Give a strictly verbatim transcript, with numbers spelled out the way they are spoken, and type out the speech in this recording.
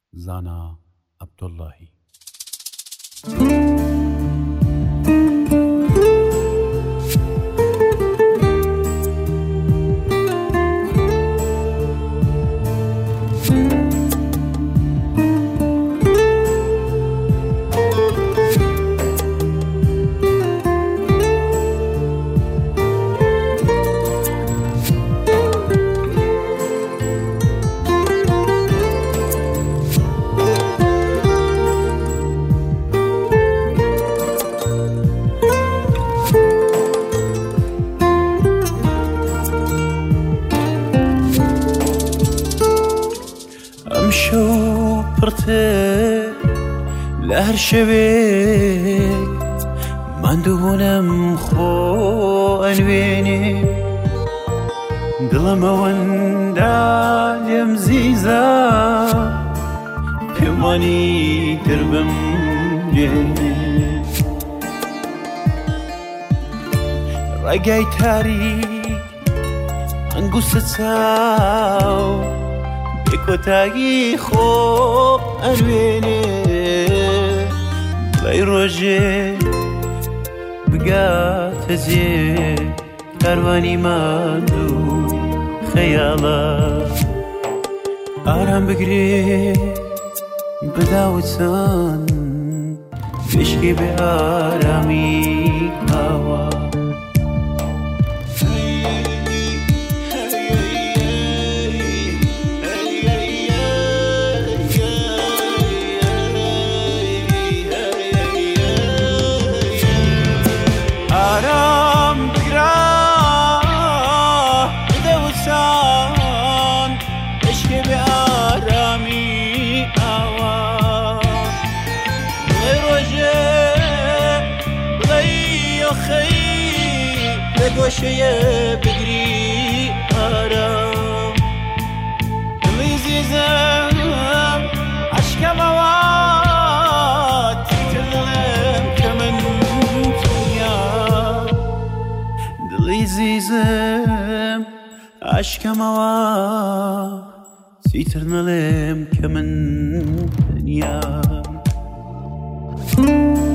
زانا عبداللهی. شو پرته لهر شوی من دوونم خو انوینی دلم وندالم زیزا پیمانی دربم لینی رگای تاریک انگوست تاو بکوتایی خوب انوینه بای روژه بگات زی کاروانی من دو خیالا آرام بگیری بداوتن بشکی به آرامی هوا آرام بگرا بدوسان عشق به آرامی آوا روژه بلای خی به گوشه بگری آرام دلی زیزم عشقم آوات تدلم کمن عزیزم عشقم آوا سیتر نلم که من دنیا